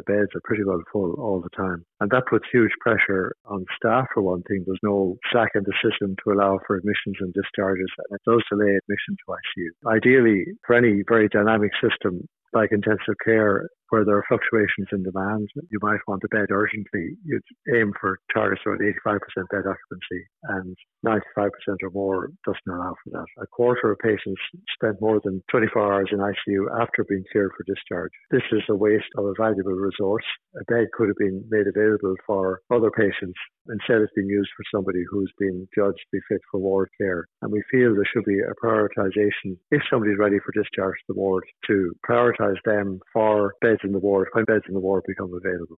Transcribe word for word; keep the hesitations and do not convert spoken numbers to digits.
beds are pretty well full all the time. And that puts huge pressure on staff, for one thing. There's no slack in the system to allow for admissions and discharges, and it does delay admission to I C U. Ideally, for any very dynamic system like intensive care, where there are fluctuations in demand, you might want a bed urgently. You'd aim for targets around eighty-five percent bed occupancy, and ninety-five percent or more doesn't allow for that. A quarter of patients spend more than twenty-four hours in I C U after being cleared for discharge. This is a waste of a valuable resource. A bed could have been made available for other patients. Instead, it's being used for somebody who's been judged to be fit for ward care. And we feel there should be a prioritisation, if somebody's ready for discharge to the ward, to prioritise them for beds in the ward when beds in the ward become available.